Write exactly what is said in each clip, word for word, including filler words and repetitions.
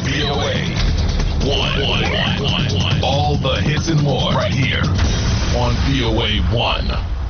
V O A one. One, one, one, one. All the hits and more right here on V O A one.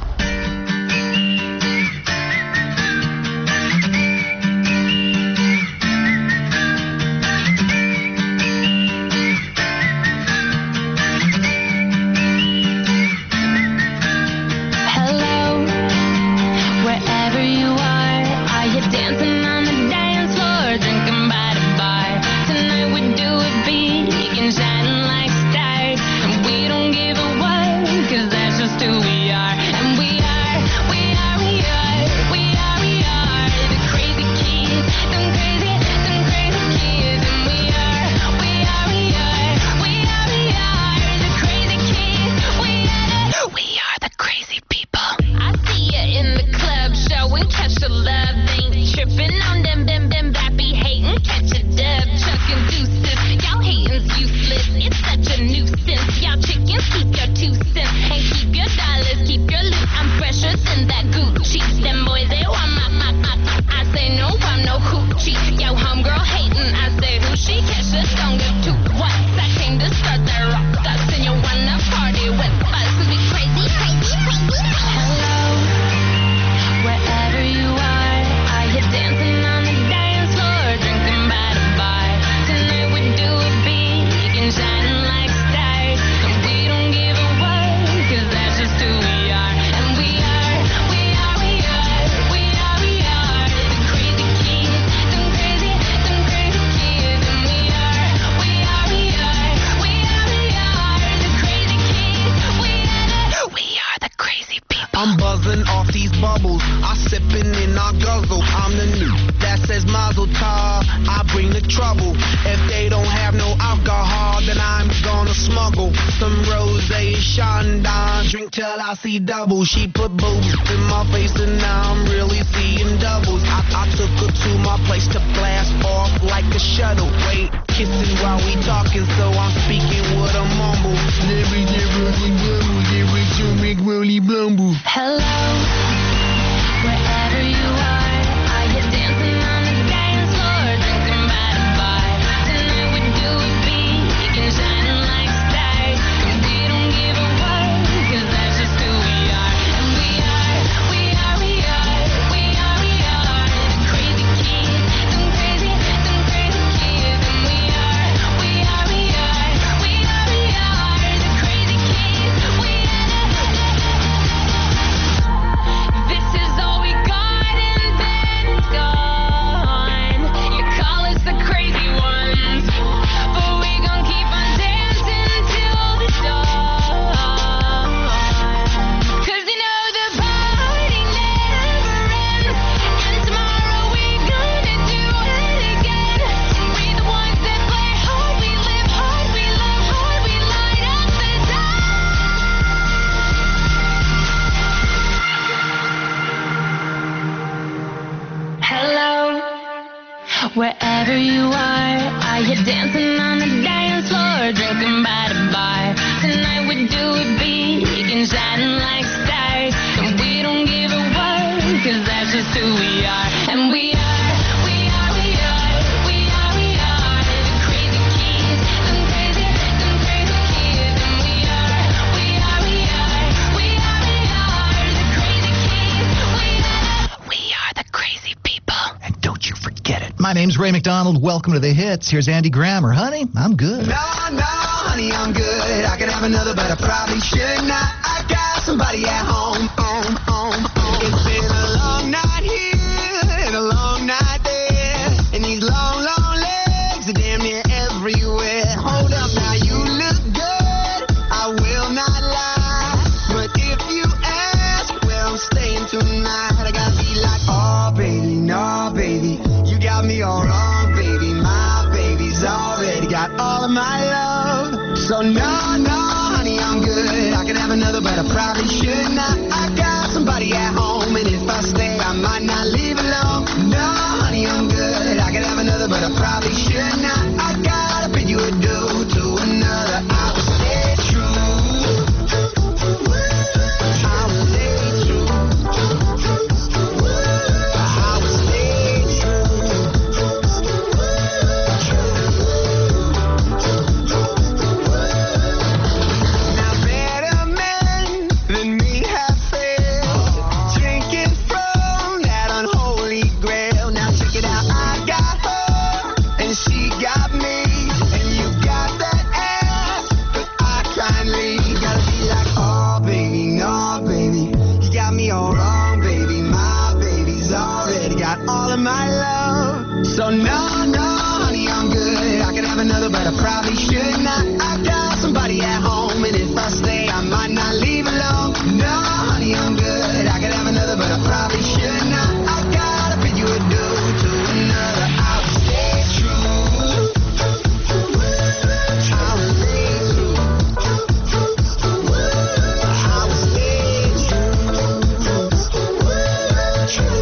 Double, she put boobs in my face and now I'm really seeing doubles. I, I took her to my place to blast off like a shuttle. Wait, kissing while we talking, so I'm speaking with a mumble. Hello, wherever you are, are you dancing on the dance floor, drinking by the bar? Tonight we do it big and shining like stars, and we don't give a what, 'cause that's just who we are. And we are, we are, we are, we are, we are the crazy kids, them crazy, them crazy kids. And we are, we are, we are, we are, we are the crazy kids. We are the This is all we got and then it's gone. You call us the crazy ones, but we gon' keep on dancing till the dawn. 'Cause you know the party never ends, and tomorrow we gonna do it again. We the ones that play hard, we live hard, we love hard, we light up the Hello, wherever you are, are you dancing on the dance floor, drinking by the bar? Tonight we do it big and shining like stars, and we don't give a what, 'cause that's just who we are. And we are, we are, we are, we are, we are the crazy kids, them crazy, them crazy kids. And we are, we are, we are, we are, we are the crazy kids. We are, we are the crazy people. And don't you forget it. My name's Ray McDonald. Welcome to the hits. Here's Andy Grammer. Honey, I'm good. No, no, honey, I'm good. I could have another, but I probably should not. I got somebody at home, home, home, home. It's been a long night here and a long night there, and these long, long legs are damn near everywhere. Hold up, now you look good, I will not lie, but if you ask where I'm staying tonight, I gotta be like, oh baby, no baby, you got me all wrong, baby. My baby's already got all of my love. So no, no, honey, I'm good. I could have another, but I probably should not. I got somebody at home, and if I stay, I might not leave alone. No, honey, I'm good. I could have another, but I probably should not. I gotta bid you adieu to another. I will stay true. I will stay true. I will stay true. no, no, honey, I'm good. I could have another, but I probably should not. I got somebody at home, and if I stay, I might not leave alone. No, honey, I'm good. I could have another, but I probably should not. I gotta bid you adieu to another. I will stay true. I will stay true. I will stay true.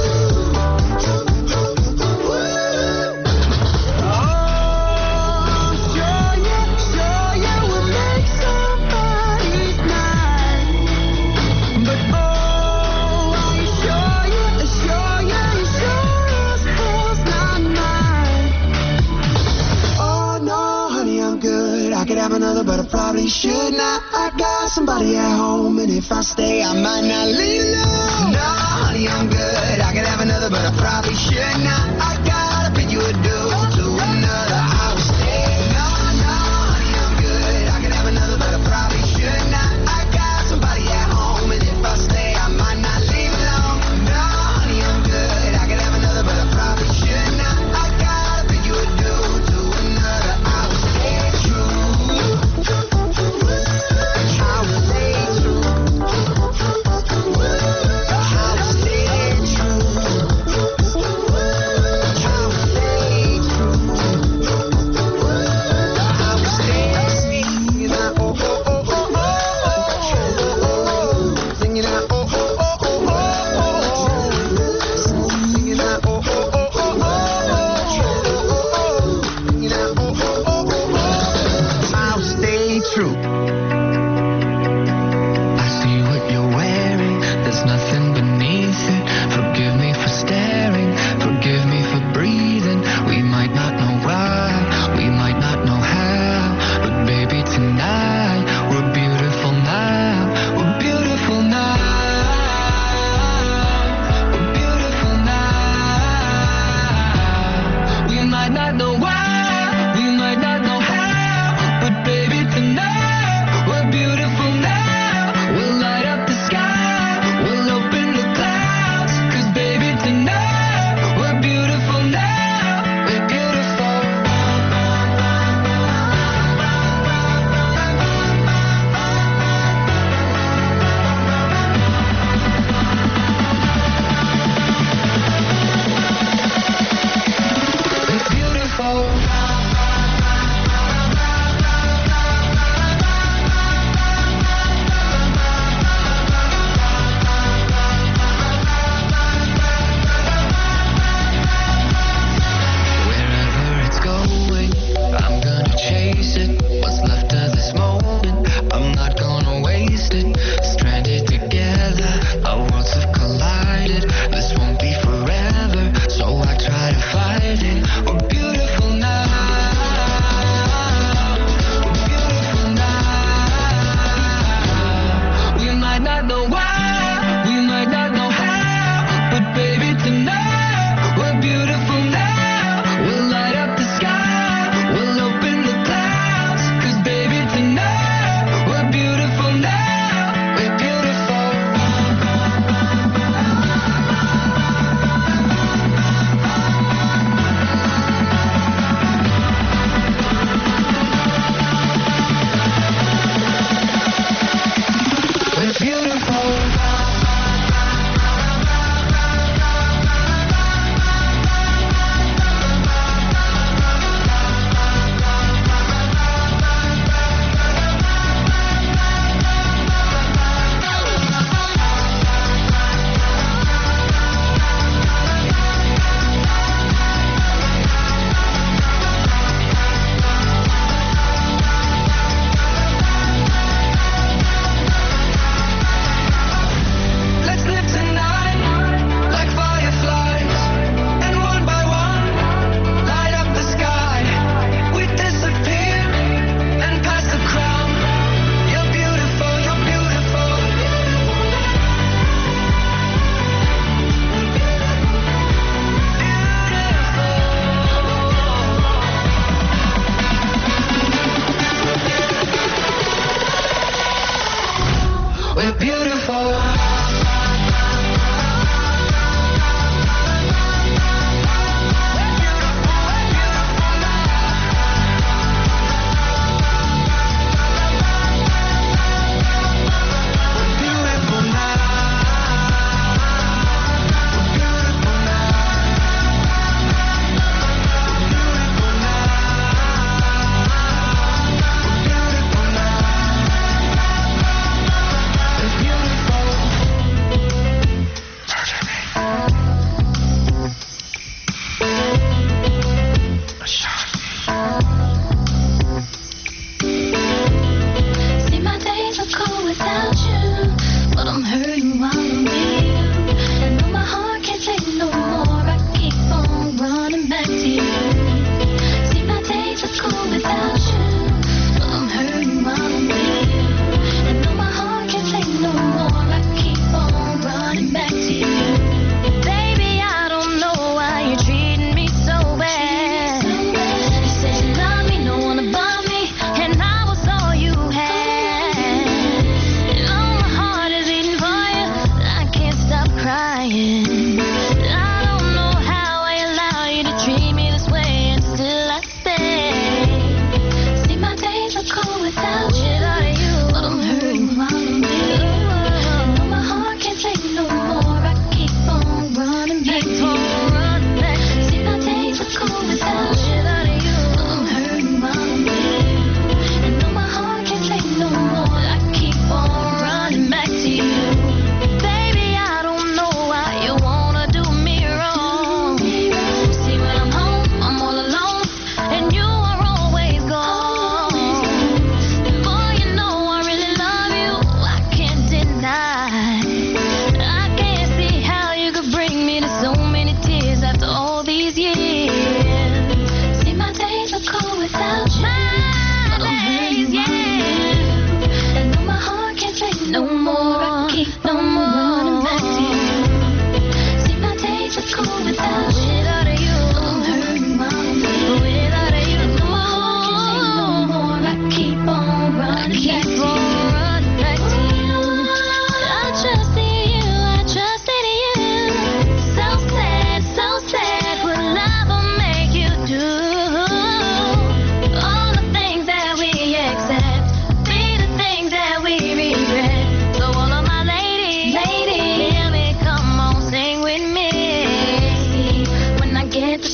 Oh, sure, yeah, sure, yeah, we'll make somebody's night. But oh, are you sure, yeah, sure, yeah, you sure as hell's not mine. Oh no, honey, I'm good. I could have another, but I probably should not. I got somebody at home, and if I stay, I might not leave alone. No, honey, I'm good. I could have another, but I probably should not. I gotta bid you adieu to another. I will stay. No, no, honey, I'm good. I could have another, but I probably should not. I got somebody at home, and if I stay, I might not leave alone. No, honey, I'm good. I could have another, but I probably should not. I gotta bid you adieu to another. I will stay true. I will stay true. I will stay true.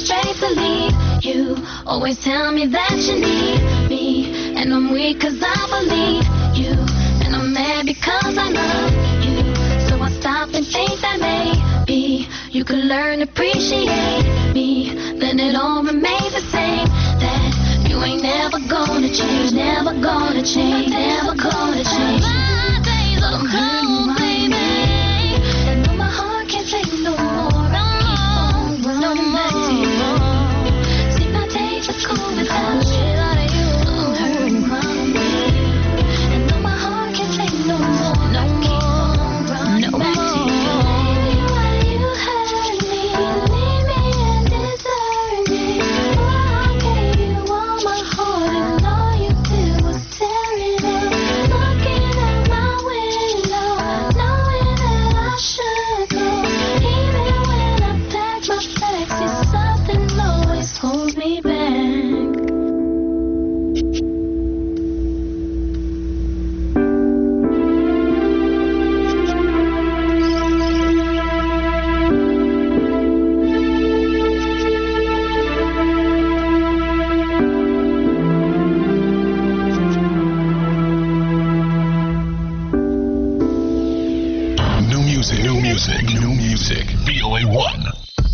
straight to leave you. Always tell me that you need me, and I'm weak cause I believe you, and I'm mad because I love you. So I stop and think that maybe you could learn to appreciate me, then it all remains the same. That you ain't never gonna change, never gonna change, never gonna change. My days are cold, baby, and no, my heart can't take no more. I keep on running back to you. See, my days are cold without you. I'm hurting from me, and no, my heart can't take no more. I keep on running back to you. Why you hurt me, leave me and desert me? Why I gave you all my heart and all you did was tear it up. Looking out my window, knowing that I should go. Even when I pack my bags, see, something always holds me back. New music, new music, new music. V O A one.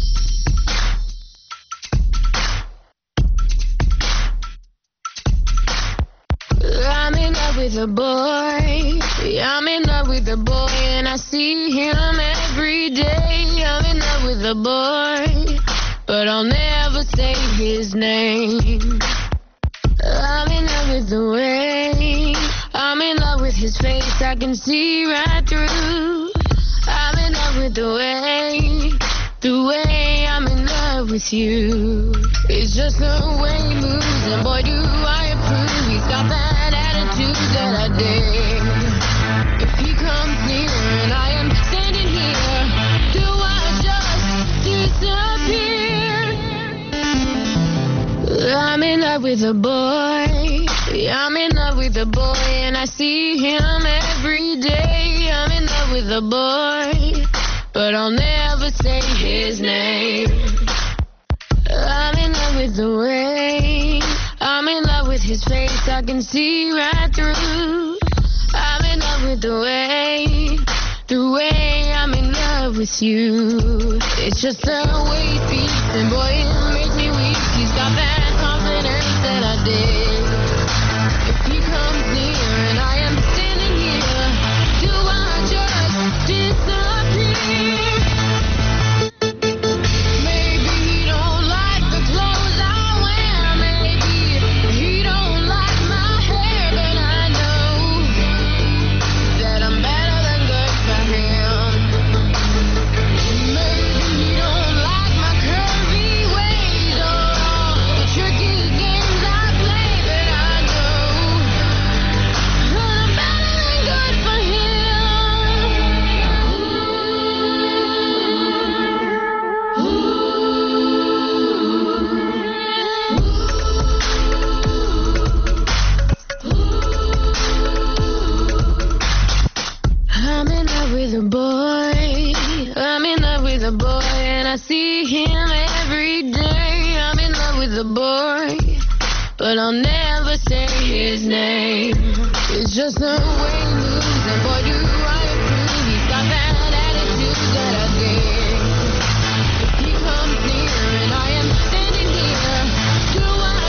I'm in love with a boy. I'm in love with a boy, and I see him every day. I'm in love with a boy, but I'll never say his name. I'm in love with the way. I'm in love with his face. I can see right through. I'm in love with the way. The way I'm in love with you. It's just the way he moves, and boy, do I approve. He's got that attitude that I dig. If he comes near and I am standing here, do I just disappear? I'm in love with a boy. I'm in love with a boy, and I see him every day. I'm in love with a boy, but I'll never say his name. I'm in love with the way. I'm in love with his face. I can see right through. I'm in love with the way. The way I'm in love with you. It's just the way he speaks, and boy, it makes me weak. He's got that confidence that I dig. If he comes near and I am standing here, do I just disappear? Maybe he don't like the clothes I wear. Maybe he don't like my hair, but I know that I'm better than good for him. Maybe he don't like my curvy ways or all the tricky games I play, but I know that I'm better than good for him. I'm in love with a boy. I'm in love with a boy, and I see him every day. I'm in love with a boy, but I'll never say his name. It's just the way he moves, and boy, do I approve. He's got that attitude that I dig. If he comes near and I am standing here, do I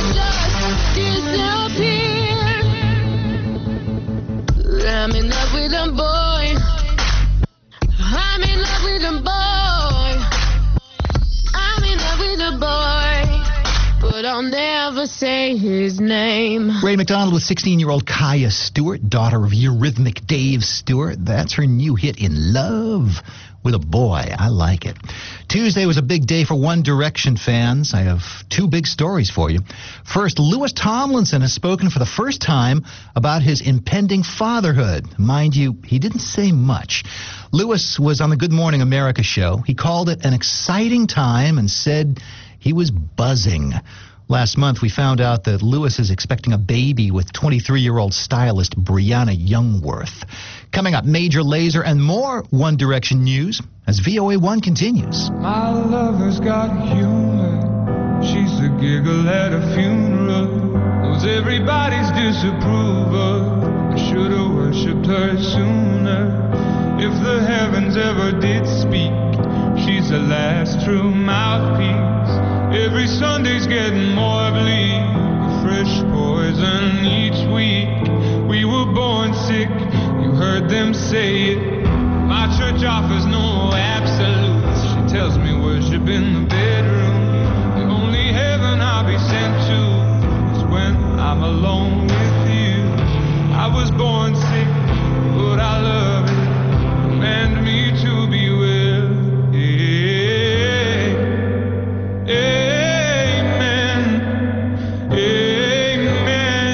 just disappear? I'm in love with a boy. I'm in love with a boy. I'm in love with a boy, but I'll never say his name. Ray McDonald with sixteen-year-old Kaya Stewart, daughter of Eurythmic Dave Stewart. That's her new hit, In Love with a Boy. I like it. Tuesday was a big day for One Direction fans. I have two big stories for you. First, Louis Tomlinson has spoken for the first time about his impending fatherhood. Mind you, he didn't say much. Louis was on the Good Morning America show. He called it an exciting time and said he was buzzing. Last month, we found out that Louis is expecting a baby with twenty-three-year-old stylist Brianna Youngworth. Coming up, Major Lazer and more One Direction news as V O A one continues. My lover's got humor. giggle at a funeral, knows everybody's disapproval. I should've worshipped her sooner. If the heavens ever did speak, she's the last true mouthpiece. Every Sunday's getting more bleak, fresh poison each week. We were born sick, you heard them say it. My church offers no absolutes. She tells me worship in the bedroom. The only heaven I'll be sent to is when I'm alone with you. I was born sick, but I love it. Command me to be well. Amen. Amen.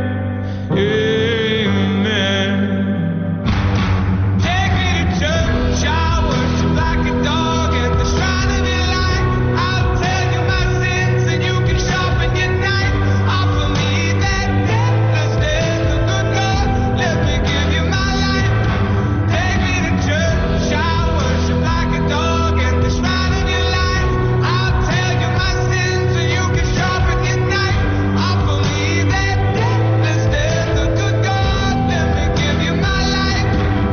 Amen. Take me to church, I worship like a dog at the shrine of your light. I'll tell you my sins and you can sharpen your knife. Offer me that deathless death, the good God, let me give you my life. Take me to church, I worship like a dog at the shrine of your light. I'll tell you my sins and you can sharpen your knife. Offer me that deathless death, the good God, let me give you my life.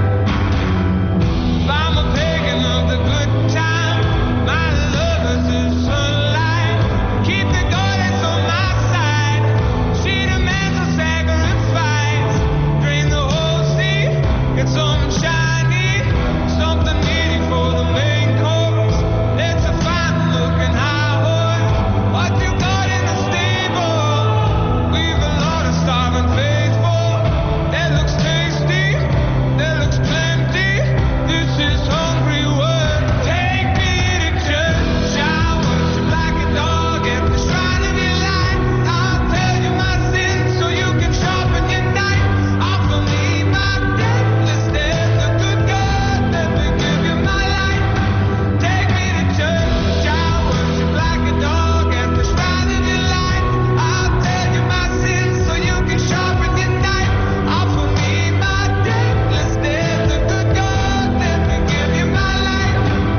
If I'm a pagan of the good time, my love is the sunlight. Keep the goddess on my side. She demands a sacrifice. Drain the whole sea, get something shiny, something needy for the main course. Let's a fine looking high horse. What you got in the stable? We've a lot of starving faithful. That looks tasty, that looks plenty. This is hungry word. Take me to church, I worship like a dog at the shrine of your light. I'll tell you my sins so you can sharpen your knife. Offer me my deathless death, the good God, let me give you my life. Take me to church, I worship like a dog at the shrine of your light. I'll tell you my sins so you can sharpen your knife. Offer me my deathless death, the good God, let me give you my life.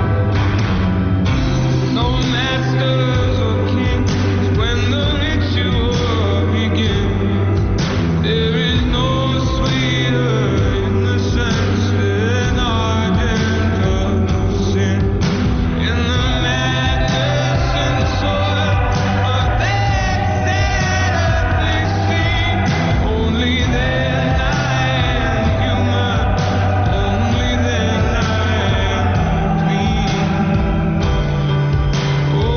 No masters or kings when the ritual begins. There is no sweeter innocence than ardent of sin. In the madness and soil of that sad earthly scene, only then I am human, only then I am clean. Oh, oh,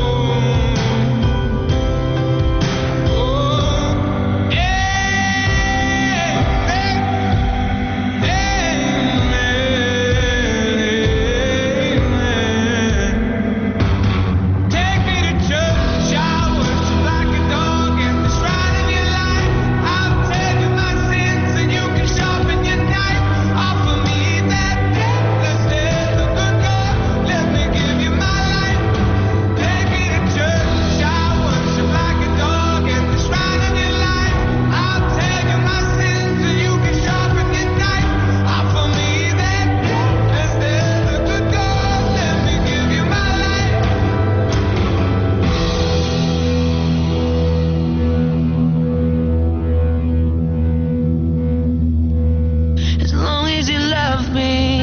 amen. Take me to church, I worship like a dog at the shrine of your light. I'll tell you my sins and you can sharpen your knife. Offer me that deathless death, the good God, let me give you my life. Take me to church, I worship like a dog at the shrine of your light. I'll tell you my sins and you can sharpen your knife. Offer me that deathless death, the good God, let me give you my life. As long as you love me,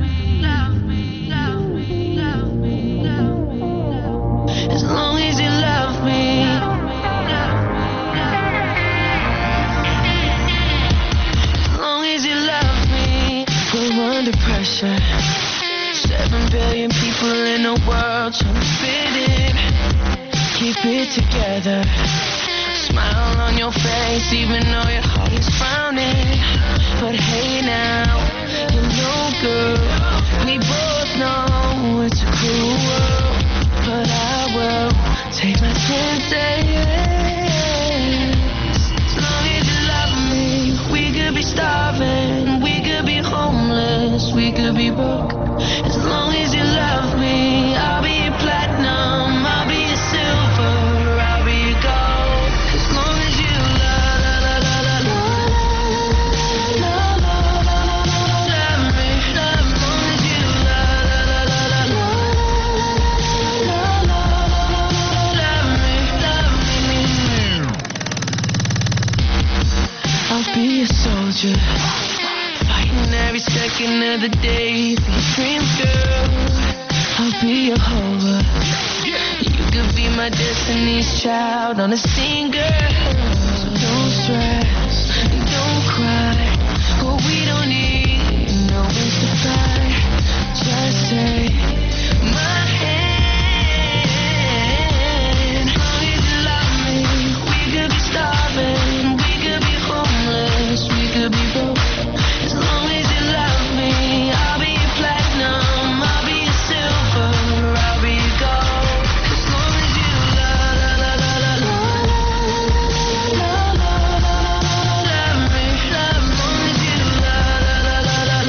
as long as you love me, as long as you love me. We're under pressure. Seven billion people in the world trying to fit in. Keep it together. Smile on your face even though your heart is frowning. But hey now, you're no good. We both know it's a cruel world, but I will take my chances. As long as you love me, we could be starving, we could be homeless, we could be broke. As long as you love me, I'll be your platinum, I'll be your silver, I'll be your gold. As long as you love, love, love, love, love, love, love, love me. As long as you love, love, love, love, love, love me. you. Fighting every second of the day for your dreams, girl. I'll be your hover. You could be my destiny's child on a singer. So don't stress and don't cry. What we don't need, no one's to buy. Just take my hand. As long as you love me, we could be starving, we could be homeless, we could be broke. As long as you love me, I'll be your platinum, I'll be your silver, I'll be your gold. As long as you love, love, love, love, love, love, love, love me, love. As long as you love, love, love, love,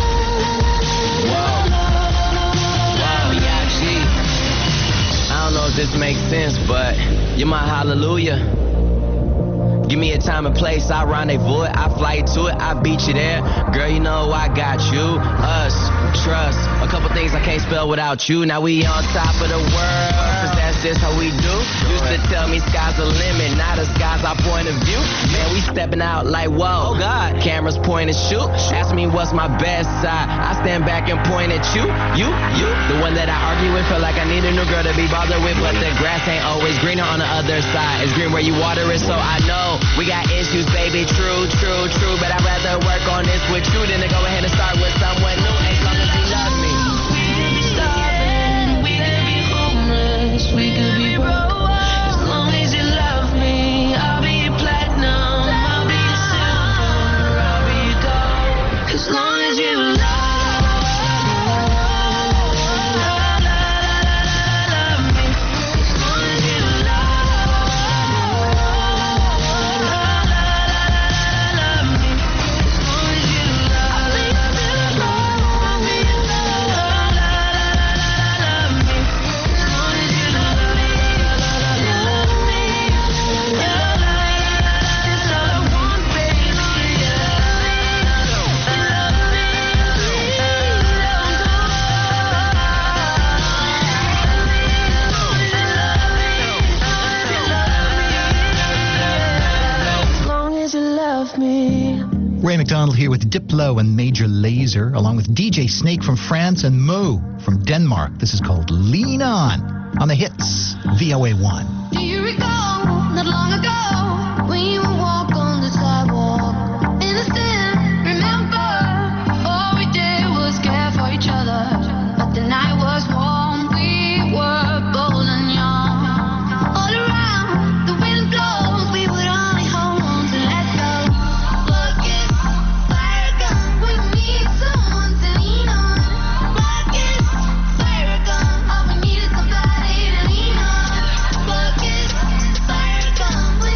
love, Wow, yeah, G. I don't know if this makes sense, but you're my hallelujah. Give me a time and place, I rendezvous it, I fly to it, I beat you there. Girl, you know I got you, us, trust. A couple things I can't spell without you. Now we on top of the world, cause that's just how we do. Used to tell me sky's the limit, now the sky's our point of view. Man, we stepping out like whoa, oh God. Cameras point and shoot, ask me what's my best side. I stand back and point at you, you, you. The one that I argue with, feel like I need a new girl to be bothered with. But the grass ain't always greener on the other side. It's green where you water it, so I know we got issues, baby, true, true, true. But I'd rather work on this with you than to go ahead and start with someone new. As long as you love me. we could be starving, we could be homeless, we could be broke. As long as you love me, I'll be your platinum, I'll be your silver, I'll be your gold. As long as you love, love, love me. As long as you love, love, love me. As long as you love, love, love me. As long as you love, love me. As long as you love me, love me, love me. That's all I want, baby. As long as you love me. Ray McDonald here with Diplo and Major Lazer, along with D J Snake from France and Moo from Denmark. This is called Lean On on the hits, V O A one. Do you recall not long ago when you would walk on the sidewalk? Innocent, remember, all we did was care for each other. But the night was warm, we were bold and young. All around, the wind blows, we would only hold on to let go. Buckets, fire gun, we need someone to lean on. Buckets, fire gun, all we need is somebody to lean on. Buckets, fire gun, we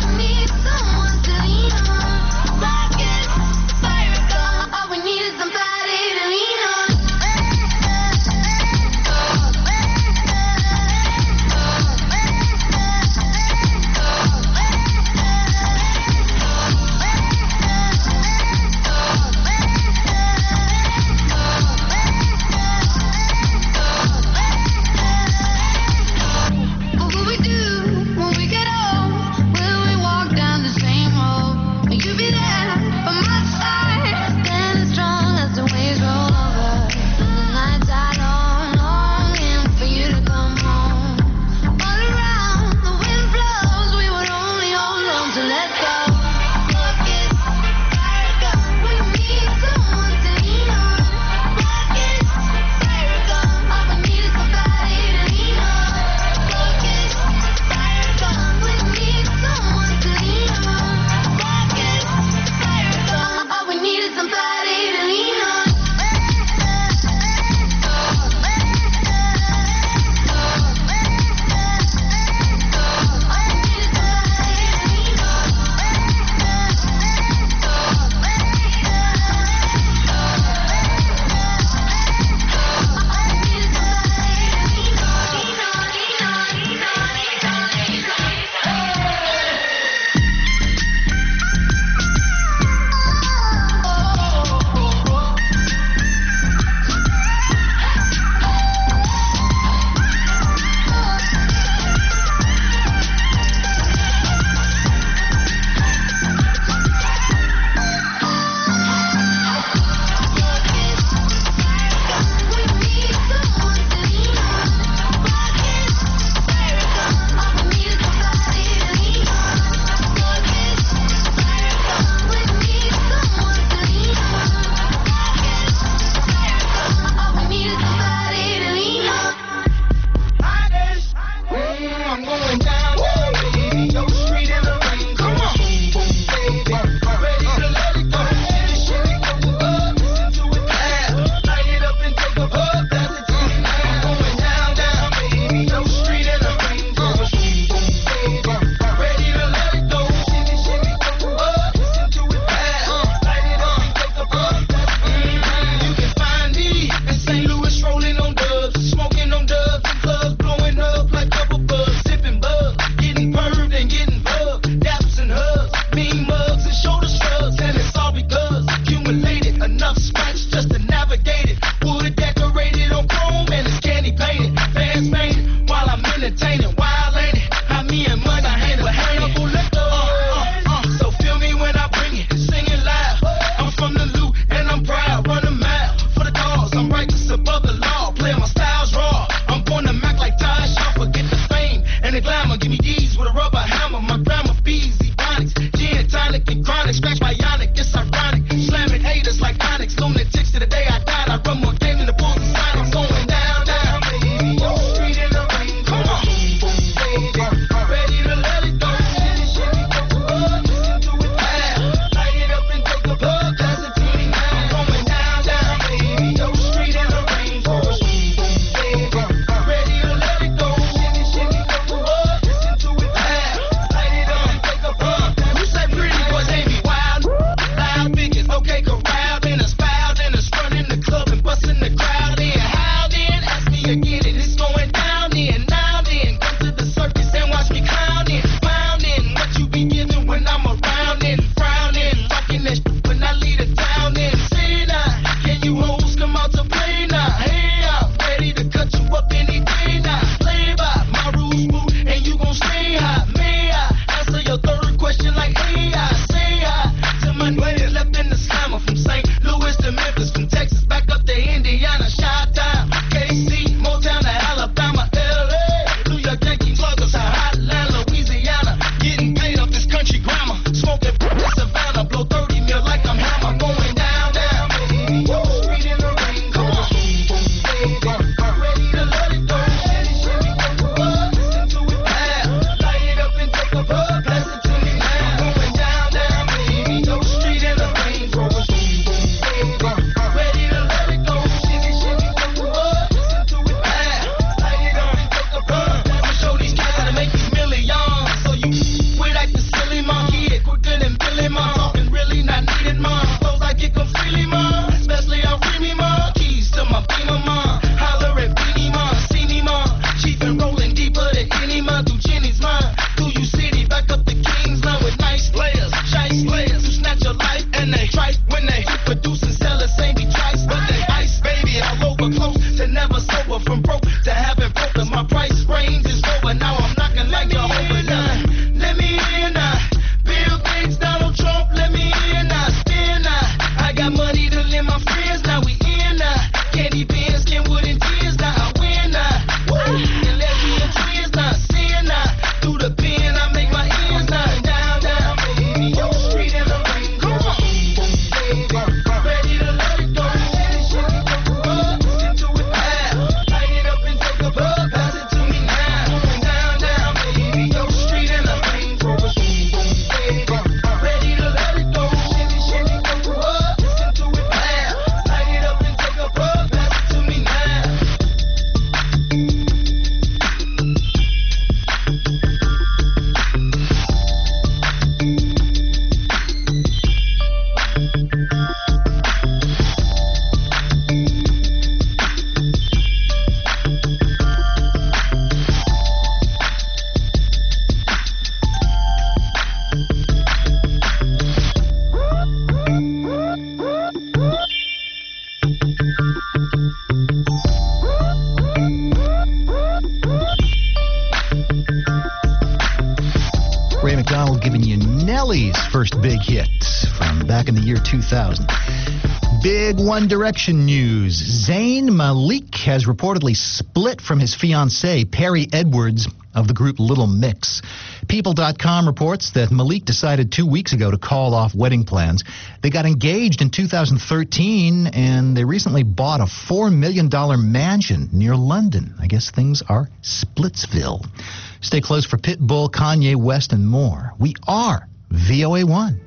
McDonald giving you Nelly's first big hit from back in the year two thousand. Big One Direction news. Zayn Malik has reportedly split from his fiancée, Perry Edwards, of the group Little Mix. People dot com reports that Malik decided two weeks ago to call off wedding plans. They got engaged in two thousand thirteen, and they recently bought a four million dollars mansion near London. I guess things are Splitsville. Stay close for Pitbull, Kanye West, and more. We are V O A one.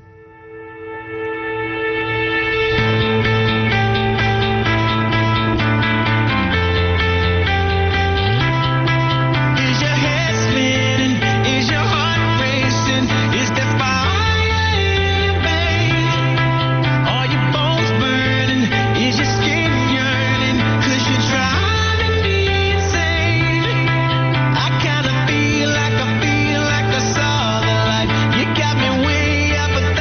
I kinda feel like I feel like I saw the light. You got me way up.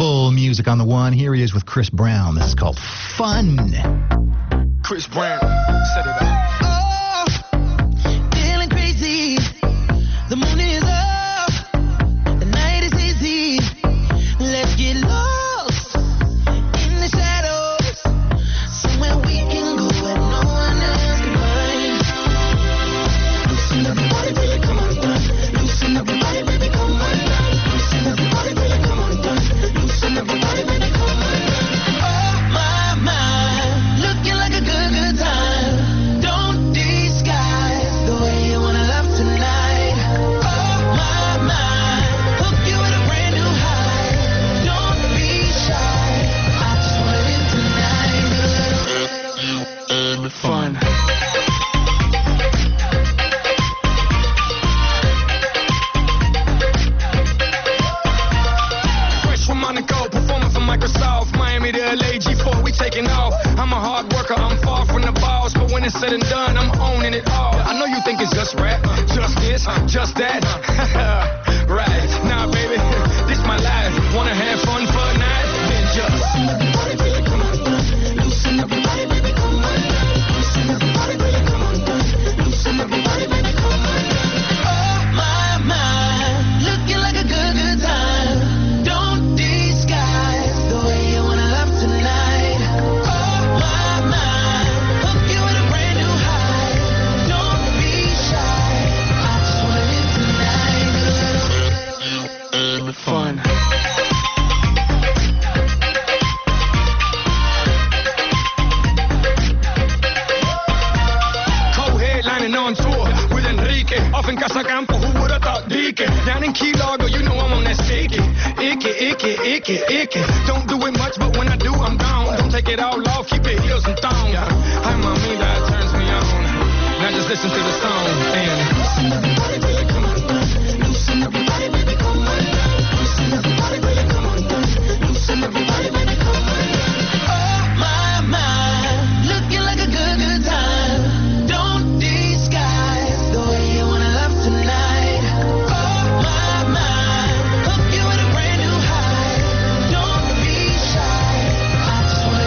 Pitbull music on the one. Here he is with Chris Brown. This is called Fun. Chris Brown, set it up. Oh, feeling crazy. The moon is up. The night is easy. Let's get lost in the shadows. Somewhere we can go where no one else can find. Loosen everybody, baby, come on, done. Loosen everybody, baby, come on, done. Loosen everybody, baby, come on, done. Loosen everybody, baby, come on, done. Oh, my, my, looking like a good, good time. Don't disguise the way you wanna love tonight. Oh, my, my, hook you with a brand new high. Don't be shy. I just want it tonight. Fun. Fresh from Monaco, performing for Microsoft, Miami to L A, G four, we taking off. I'm a hard worker, I'm far from the boss, but when it's said and done, I'm owning it all. I know you think it's just rap, just this, just that. Right, nah, baby, this my life. Wanna have fun for a night? Then just loosen everybody, baby, come on, done. Loosen everybody, baby, come on, done. Loosen everybody, baby, come on, done. Loosen everybody, baby, come on, done. Oh, my, my, looking like a good, good time. Don't disguise the way you wanna love tonight. Oh, my, my, hook you with a brand new high. Don't be shy. I just want it tonight. Fun. Co-headlining on tour with Enrique. Off in Casacampo, who would have thought Deacon? Down in Key Largo, you know I'm on that sticky. Icky, icky, icky, icky. Don't do it much, but when I do, I'm gone. Don't take it all off, keep it heels and thongs. Hi, mommy, that turns me on. Now just listen to the song and loosen everybody, baby, come on, done. Loosen everybody, baby, come on, done. Loosen everybody, baby, come on, done. Loosen everybody, baby, come on, done. Oh, my, my, looking like a good, good time. Don't disguise the way you wanna love tonight. Oh, my, my, hook you with a brand new high. Don't be shy. I just want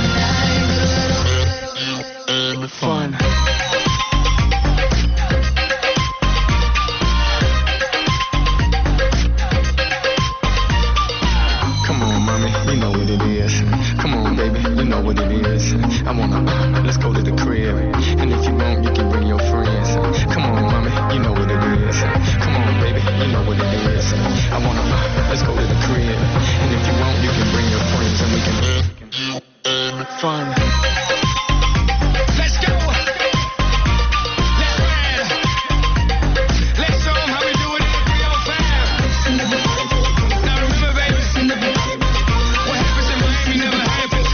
it tonight. Fun. Come on, mommy, you know what it is. Come on, baby, you know what it is. I wanna, uh, let's go to the crib. And if you want, you can bring your friends. Come on, mommy, you know what it is. Come on, baby, you know what it is. I wanna, uh, let's go to the crib. And if you want, you can bring your friends and we can, fun. Let's go. Let's ride. Let's show 'em how we do it in three oh five. Now remember, baby, what happens in Miami never happens.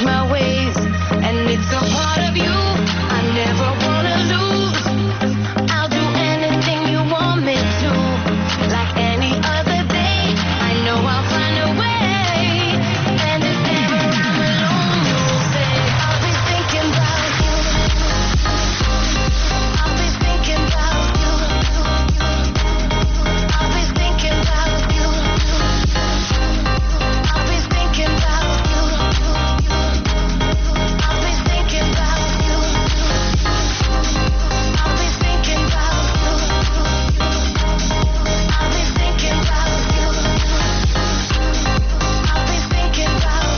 change my ways, and it's a part of you I never wanna lose. I'll do anything you want me to, like any other day. I know I'll find a way, and if ever I'm alone, you'll say I'll be thinking about you. I'll be thinking about you. I'll be thinking about you. I'll be thinking about you. I'll be thinking about you. I'll be thinking about you. I'll be thinking about you. I'll be thinking about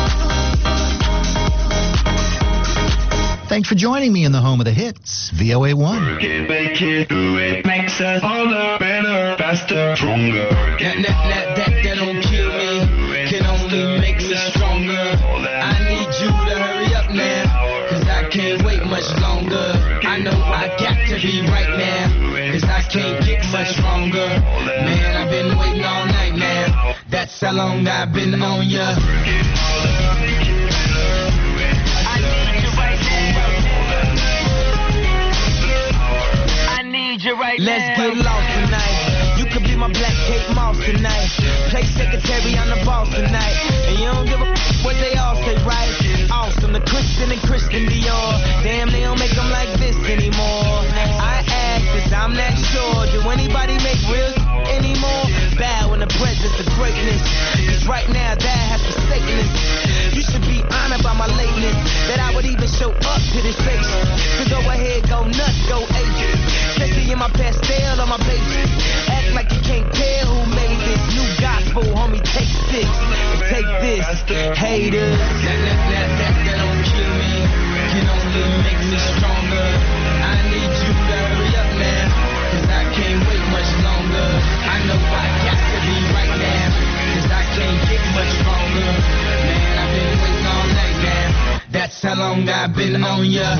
you. Thanks for joining me in the home of the hits, V O A one. Work it, make it, do it, makes us harder, better, faster, stronger. That, that, that, that, that don't kill me, can only make me stronger. I need you to hurry up now, cause I can't wait much longer. I know I got to be right now, cause I can't get much stronger. Man, I've been waiting all night now, that's how long I've been on ya. Right Let's now. Get lost tonight. You could be my black Kate Moss tonight. Play secretary on the boss tonight. And you don't give a f- what they all say, right? Awesome, the Christian and Christian Dior. Damn, they don't make them like this anymore. I ask this, I'm not sure. Do anybody make real anymore? Bow in the presence of greatness. Cause right now that has forsaken us. You should be honored by my lateness, that I would even show up to this place. So go ahead, go nuts, go ape. Especially in my pastel on my pages. Act like you can't tell who made this new gospel, homie. Take six and take this, haters. That, that, that, that, that don't kill me, can only make me stronger. I need you to hurry up now, cause I can't wait much longer. I know I got to be right now, cause I can't get much stronger. Man, I've been waiting all night now, that's how long I've been on ya.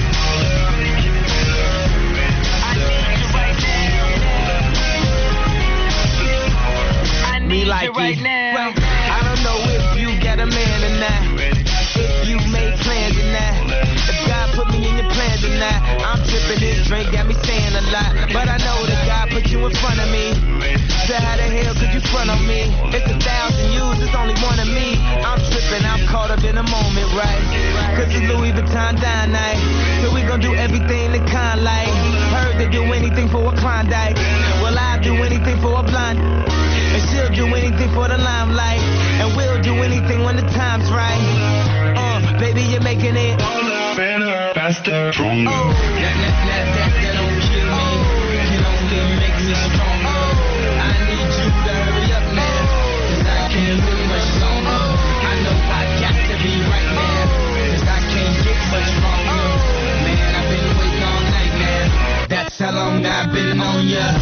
Me like right now. Well, I don't know if you got a man or not, if you made plans or not, if God put me in your plans or not. I'm tripping, this drink got me saying a lot, but I know that God put you in front of me. So how the hell could you front on me? It's a thousand yous, it's only one of me. I'm tripping, I'm caught up in a moment, right? Cause it's Louis Vuitton dine night, so we gon' do everything the kind like. Heard they do anything for a Klondike, well I'll do anything for a blind. And she'll do anything for the limelight, and we'll do anything when the time's right. Uh, baby, you're making it harder, better, faster, stronger. Oh, that, that, that, that, that don't kill me, can only make me stronger. I need you to hurry up now, cause I can't wait much longer. I know I got to be right now, cause I can't get much stronger. Man, I've been waiting all night now, that's how long I've been on ya.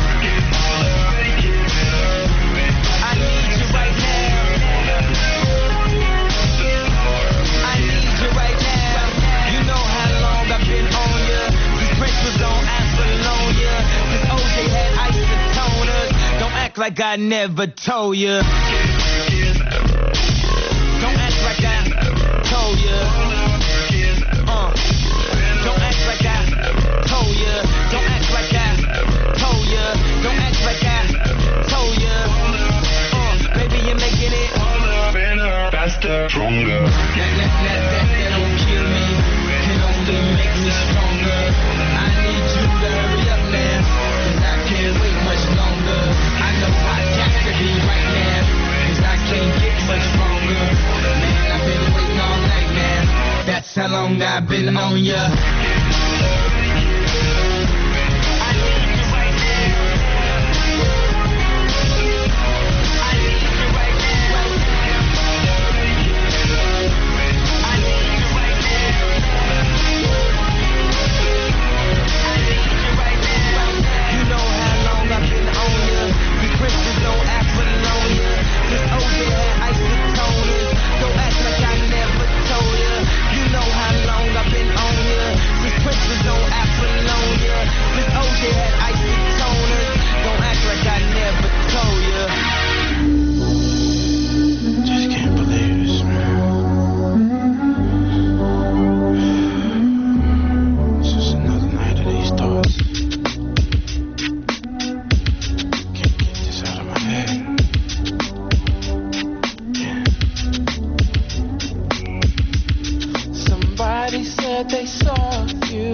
Like I never told you. Don't act like I told you. Uh. Don't act like I told you. Don't act like I told you. Don't act like I told you. Uh. Baby, you're making it harder, better, faster, stronger. That, that, that, that, that don't kill me, can only make me stronger. I need you to hurry up now, cause I can't wait much longer. I know I got to be right now, cause I can't get much stronger. Man, I've been waiting all night now, that's how long I've been on ya. that they saw you.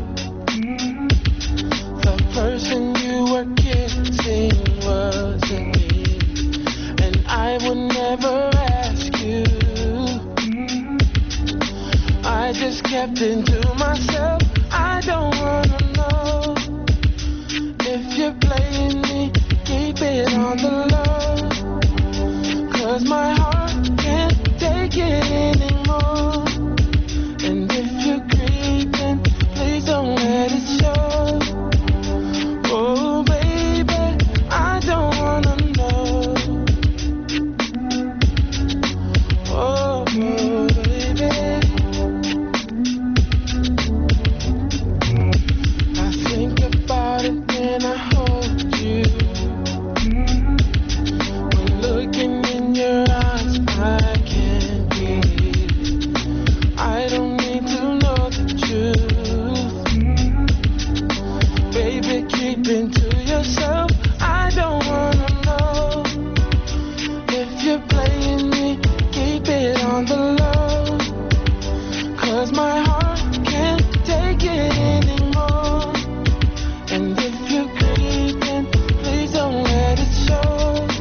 The person you were kissing wasn't me, and I would never ask you. I just kept it to myself. I don't wanna know if you're playing me. Keep it on the low, 'cause my heart can't take it anymore. And if you're creeping, please don't let it show. Oh baby, I don't wanna know. Oh baby, I think about it when I hold you. When looking in your eyes, I can't breathe. I don't need to know the truth. Baby, keep it to yourself. I don't wanna know if you're playing me. Keep it on the low, 'cause my heart can't take it anymore. And if you're creeping, please don't let it show.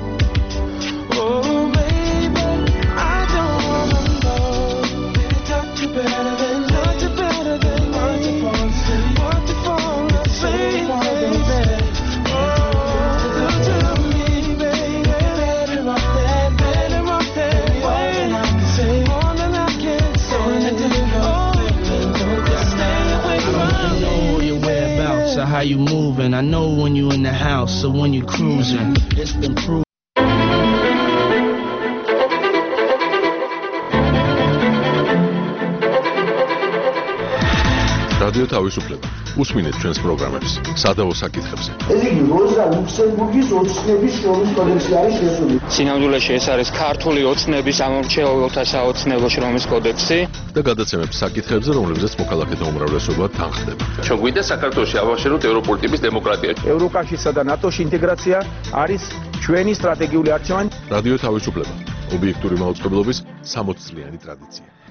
Oh baby, I don't wanna know. Baby, touch you better than touch you better than me. Want to fall asleep, baby. Oh, do to me, baby. Better off that, better off that way. More than I can say. Oh, just stay away from I know me. your whereabouts or how you moving. I know when you in the house or when you cruising. It's been proven. რადიო თავისუფლება. უსმინეთ ჩვენს პროგრამებს სადავო საკითხებზე. ეს იგი როზა ლუქსემბურგის ოცნების შრომის კოდექსი არის შესული. სინამდვილეში ეს არის ქართული ოცნების ამომრჩეველთა საოცნებო შრომის კოდექსი და გადაცემებს საკითხებზე, რომლებზეც მოქალაქეთა უმრავლესობა თანხდება. ჩვენ გვინდა საქართველოში ავახშენოთ ევროპული ტიპის დემოკრატია. ევროკავშირსა და ნატოში ინტეგრაცია არის ჩვენი სტრატეგიული არჩევანი. რადიო თავისუფლება. ობიექტური მაუწყებლობის სამოცწლიანი ტრადიცია.